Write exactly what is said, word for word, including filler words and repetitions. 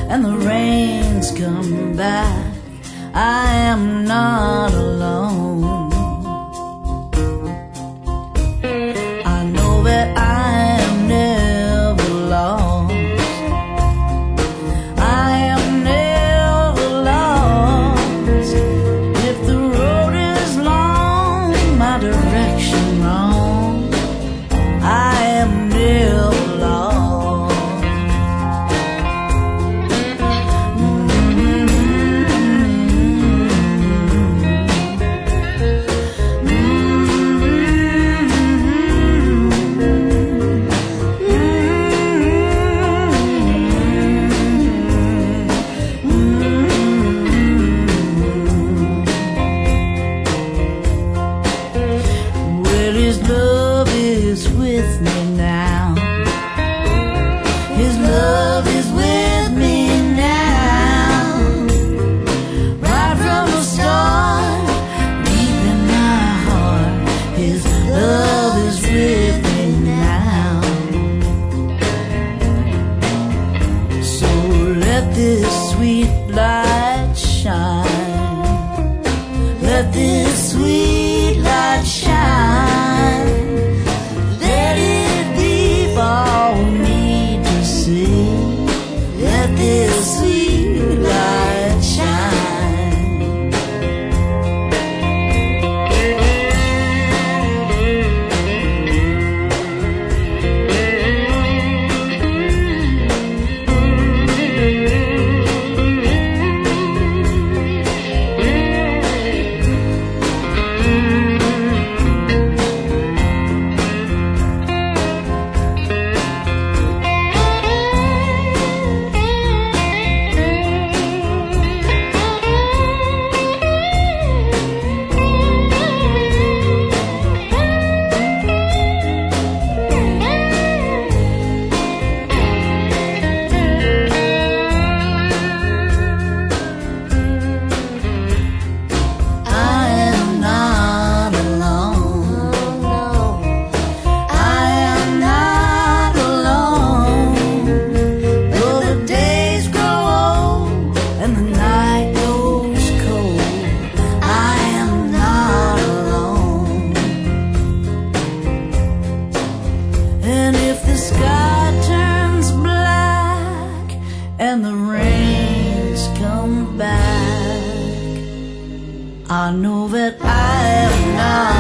and the rains come back, I am not alone. I know that I am never lost. I am never lost. If the road is long, my direction wrong, I am never lost. His love is with me now. His love is with me now. Right from the start, deep in my heart, His love is with me now. So let this sweet light shine. Let this sweet light shine. This sweet light shine. And if the sky turns black and the rains come back, I know that I am not